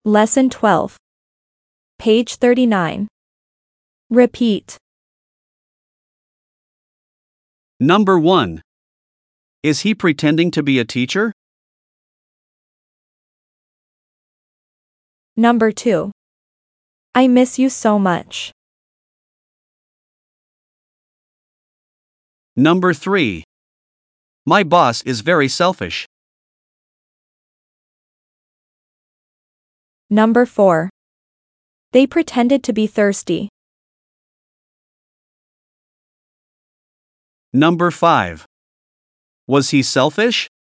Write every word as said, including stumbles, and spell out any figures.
Lesson twelve. Page thirty-nine. Repeat. Number one. Is he pretending to be a teacher? Number two. I miss you so much. Number three. My boss is very selfish. Number four. They pretended to be thirsty. Number five. Was he selfish?